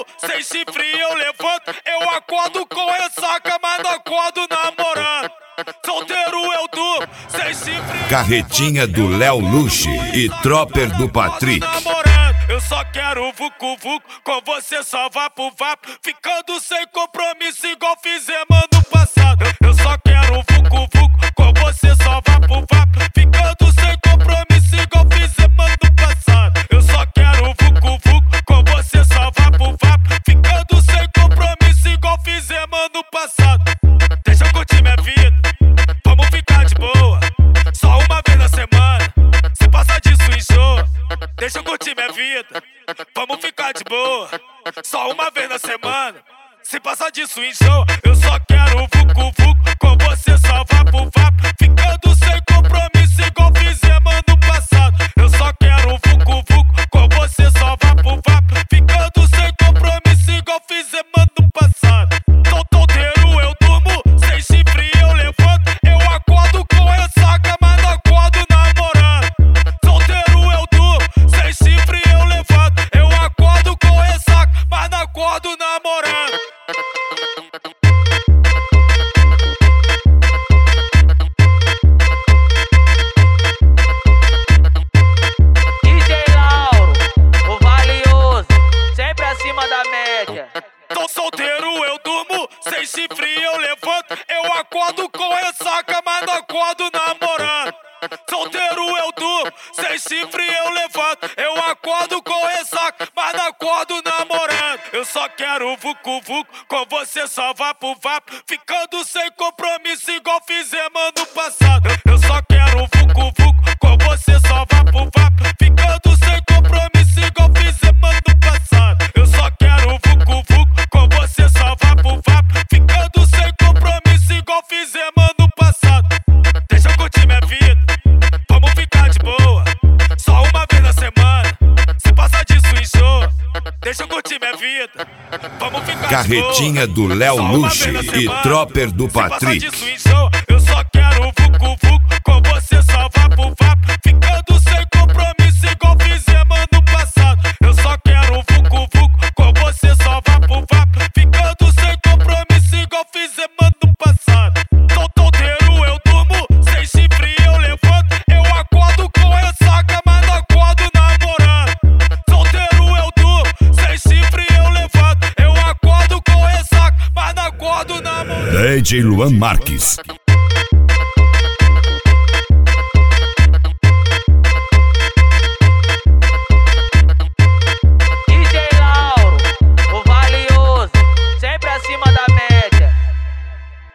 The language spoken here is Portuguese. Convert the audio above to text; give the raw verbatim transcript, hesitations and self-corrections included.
durmo sem chifre, eu levanto. Eu acordo com ressaca, mas não acordo namorando. Solteiro eu durmo sem chifre. Carretinha do Léo Luche e Tropper do Patrick. Eu só quero vucu-vucu, com você só vapo-vapo, ficando sem compromisso igual fizemos no passado. Eu só quero vucu-vucu, com você só vapo-vapo, ficando sem compromisso igual fizemos no passado. Eu só quero vucu-vucu, com você só vapo-vapo, ficando sem compromisso igual fizemos no passado. Deixa eu curtir minha vida, vamos ficar de boa, só uma vez na semana, se passar disso enjoa. Deixa eu curtir minha vida, vamos ficar de boa, só uma vez na semana, se passar disso enjoa. Eu só quero vucu-vucu, com você só vapo-vapo, ficando sem compromisso igual fizemos no passado. Eu só quero vucu-vucu, com você só vapo-vapo, ficando sem compromisso igual fizemos no passado. Tô solteiro, eu durmo sem chifre, eu levanto. Eu acordo com ressaca, mas não acordo namorando. Solteiro eu durmo sem chifre, eu levanto. Eu acordo com ressaca, mas não acordo namorando. D J Lauro, o valioso, sempre acima da média. Tô solteiro, eu durmo sem chifre, eu levanto. Eu acordo com ressaca, mas não acordo namorando. Solteiro eu durmo sem chifre, eu levanto. Eu acordo com ressaca, mas não acordo namorando. Eu só quero vucu-vucu, com você só vapo-vapo, ficando sem compromisso igual fizemos no passado. Eu só quero vucu-vucu, com você só vapo-vapo, ficando sem compromisso igual fizemos no passado. Eu só quero vucu-vucu, com você só vapo-vapo, ficando sem compromisso igual fizemos no passado. Deixa eu curtir minha vida, vamos ficar de boa, só uma vez na semana, se passar disso enjoa. Deixa eu curtir minha vida, vamos ficar Carretinha de boa, do Léo só uma Luche vez na e semana, Tropper do se passar Patrick. disso enjoa. Eu só quero vucu-vucu, com você só vapo-vapo, ficando sem compromisso igual fizemos no passado. Eu só quero vucu-vucu, com você só vapo-vapo, ficando sem compromisso igual fizemos no passado. Tô solteiro, eu durmo sem chifre, eu levanto. Eu acordo com ressaca, mas não acordo namorando. Solteiro eu durmo sem chifre, eu levanto. Eu acordo com ressaca, mas não acordo namorando. D J Luan Marques.